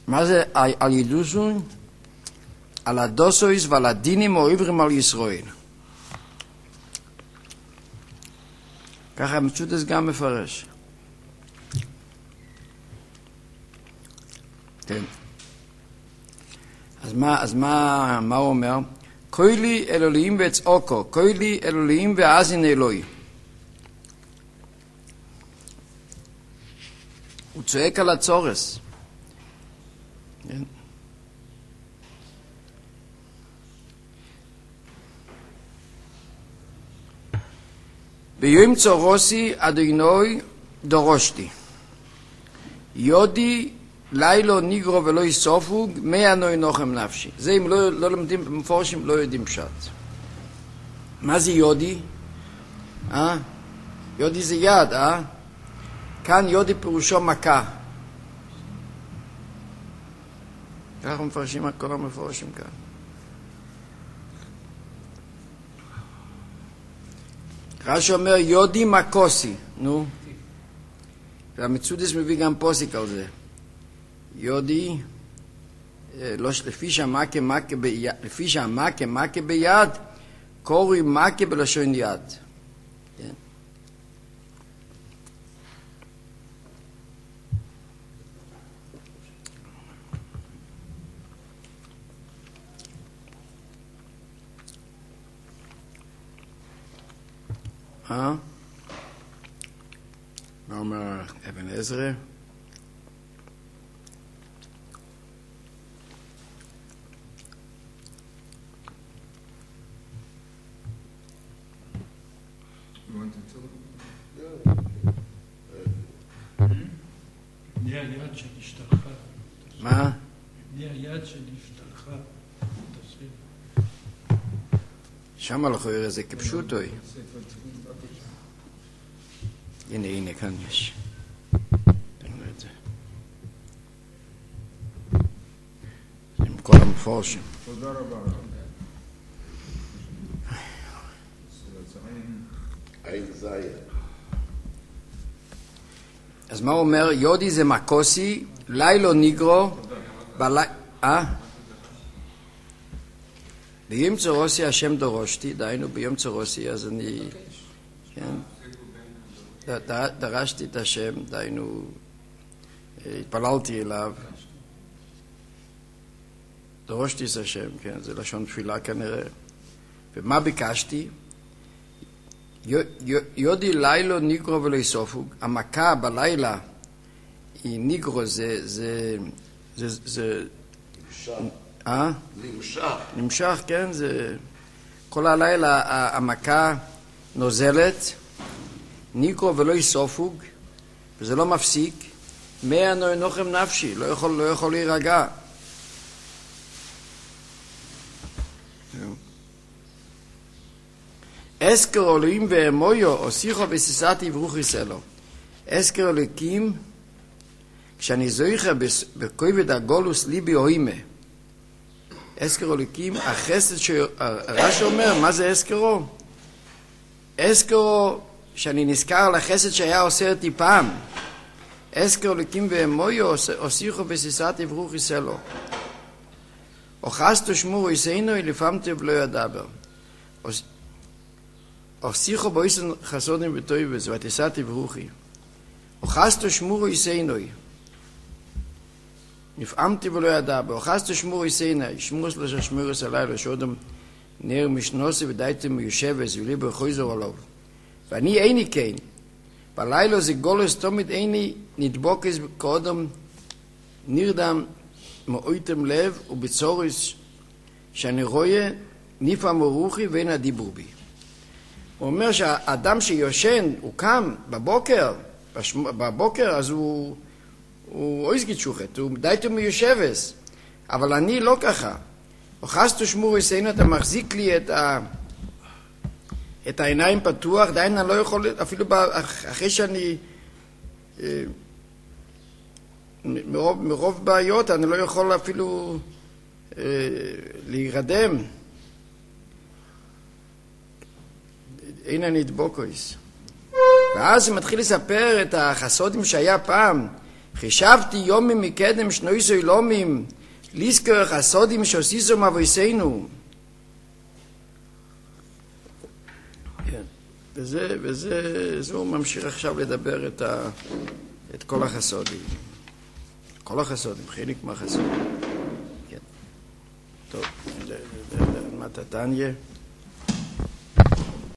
מה זה על ידוסון? על הדוסויס ועל הדינים העברים על ישראל. ככה המצודס גם מפרש. כן. אז מה הוא אומר? קוילי אלוהים ואצעוקו, קוילי אלוהים ואזין אלוהי. הוא צועק על הצורס. כן. ביום צורוסי אדינוי דורשתי. יודי לילו ניגרו ולא יסופוג, מאה נוחם נפשי. זה אם לא למדים במפורשים, לא יודעים פשט. מה זה יודי? יודי זה יד, כאן יודי פירושו מכה. ככה מפרשים כל המפורשים כאן. רש"י אומר יודי מקוסי, נו. והמצודס מביא גם פוסיק על זה. יודי, לפי שהמכה מכה ביד, קוראים מכה בלשון יד. כן. מה אומר אבן עזרא? בני היד שנשתלחה. מה? בני היד שנשתלחה. שמה לך יראה זה כפשוטוי. הנה, כאן יש. תראו את זה. עם כל המפורשים. תודה רבה. אז מה הוא אומר? יודי זה מקוסי, לילו ניגרו, ביום צורוסי השם דורשתי, דהיינו ביום צורוסי, אז אני, כן, דרשתי את השם, דהיינו, התפללתי אליו, דורשתי את השם, כן, זה לשון תפילה כנראה, ומה ביקשתי? יודי לילו ניגרו ולא יסופוג, המכה בלילה היא ניגרו, זה נמשך, כן, זה כל הלילה המכה נוזלת, ניגרו ולא יסופוג, וזה לא מפסיק, מאה נוחם נפשי, לא יכול להירגע. אזכר אלוהים ואמויו, אוסיכו וסיסתי ברוכיס אלו. אזכר אלוהים, כשאני זויכה בכובד הגולוס ליבי אוימה. אזכר אלוהים, החסד שהרש"י אומר, מה זה אזכרו? אזכרו, שאני נזכר על החסד שהיה עושה אותי פעם. אזכר אלוהים ואמויו, אוסיכו וסיסתי ברוכיס אלו. אוחסתו שמורו יסיינו, לפעמתי ולא ידבר. אוסיכו באיסן חסודים וטויבס, ותסעתי ברוכי. אוחסתו שמורו יסיינו. נפעמתי ולא ידבר. אוחסתו שמורו יסיינו. שמורו שלושה שמורס הלילה, שעודם נר משנוסי ודייתם מיושבס, ולי בחויזור עליו. ואני איני כן. בלילה זה גולס תמיד איני נדבוקס קודם נרדם מאויתם לב ובצוריס שאני רואה נפעם רוחי ואין הדיבור בי. הוא אומר שהאדם שיושן, הוא קם בבוקר, אז הוא אויסגית שוחט, הוא דייתו מיושבס, אבל אני לא ככה. אוחסתו שמור יסיינו, אתה מחזיק לי את העיניים פתוח, דיין אני לא יכול, אפילו אחרי שאני, מרוב בעיות, אני לא יכול אפילו להירדם. הנה נדבוקויס. ואז הוא מתחיל לספר את החסודים שהיה פעם, חישבתי יומים מקדם שנויסו אילומים, לזכור חסודים שעשיסו מבויסנו. כן, וזה הוא ממשיך עכשיו לדבר את כל החסודים. כל החסודים, חלק מהחסודים. כן. טוב, למטה תניה.